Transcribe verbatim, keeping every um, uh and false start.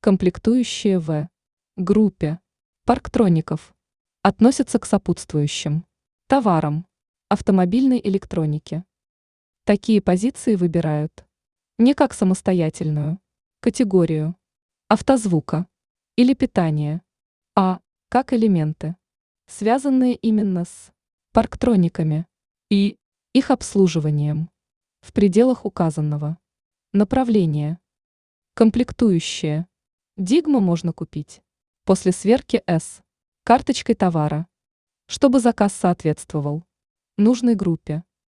Комплектующие в группе парктроников относятся к сопутствующим товарам автомобильной электроники. Такие позиции выбирают не как самостоятельную категорию автозвука или питания, а как элементы, связанные именно с парктрониками и их обслуживанием в пределах указанного направления. Комплектующие Дигма можно купить после сверки с карточкой товара, чтобы заказ соответствовал нужной группе.